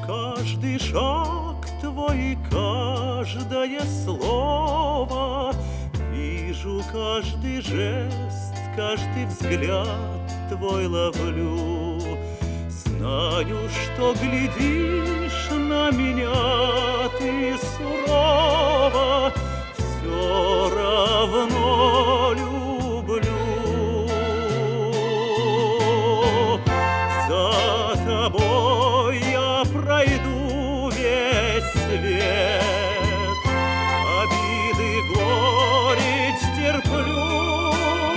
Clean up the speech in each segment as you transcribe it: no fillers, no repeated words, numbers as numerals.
Каждый шаг твой, каждое слово, вижу каждый жест, каждый взгляд твой ловлю. Знаю, что глядишь на меня ты сурово, все равно люблю. За тобой я пройду весь свет, обиды, горечь терплю.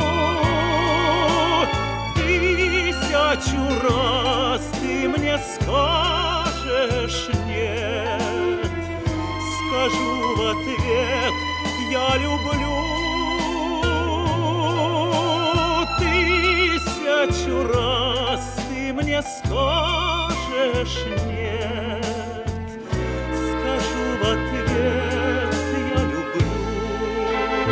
Тысячу раз ты мне скажешь нет, скажу в ответ: я люблю. Тысячу раз ты мне скажешь нет, скажу в ответ: я люблю.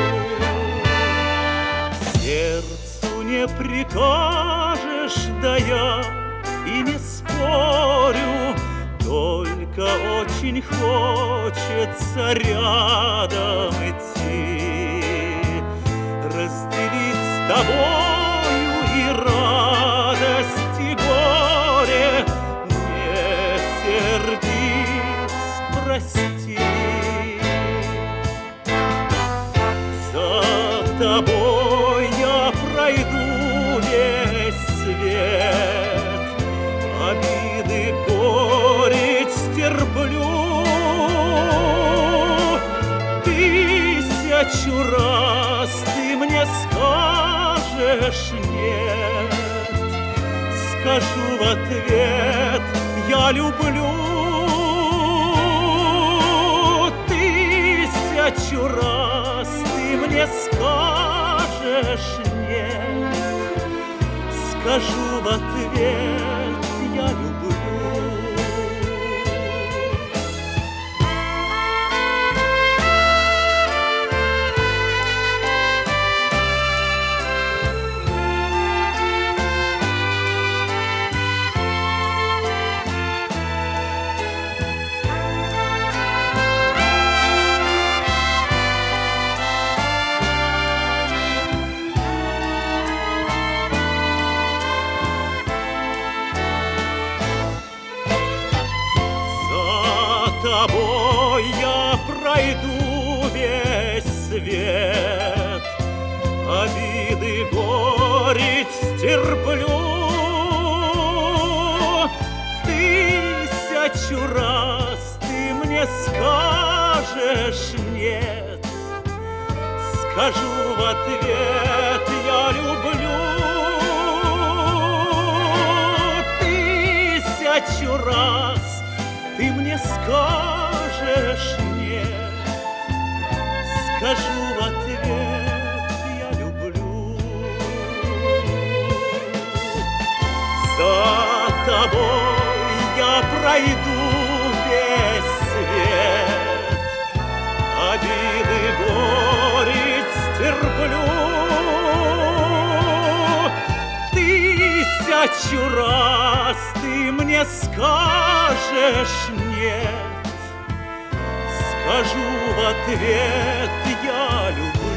Сердцу не прикажешь, да я и не спорю, только очень хочется рядом идти, разделить с тобою и радость, и горе. Не сердись, прости. За тобой я пройду весь свет, обиды, горечь стерплю. Тысячу раз ты мне скажешь нет, скажу в ответ: я люблю. Тысячу раз ты мне скажешь нет, скажу в ответ: я люблю. За тобой я пройду весь свет, обиды, горечь стерплю. Тысячу раз ты мне скажешь нет, скажу в ответ: я люблю. Тысячу раз ты мне скажешь нет, скажу в ответ: я люблю. За тобой я пройду весь свет, обиды, горечь стерплю. Тысячу раз ты мне скажешь нет, скажу в ответ: я люблю.